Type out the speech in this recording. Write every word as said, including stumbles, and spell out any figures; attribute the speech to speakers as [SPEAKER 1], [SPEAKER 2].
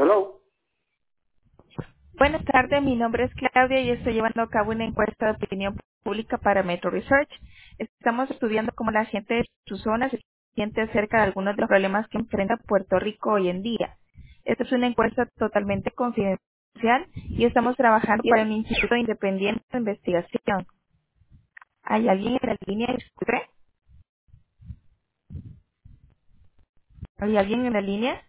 [SPEAKER 1] Hello.
[SPEAKER 2] Buenas tardes, mi nombre es Claudia y estoy llevando a cabo una encuesta de opinión pública para Metro Research. Estamos estudiando cómo la gente de su zona se siente acerca de algunos de los problemas que enfrenta Puerto Rico hoy en día. Esta es una encuesta totalmente confidencial y estamos trabajando para un instituto independiente de investigación. ¿Hay alguien en la línea? Disculpe. ¿Hay alguien en la línea?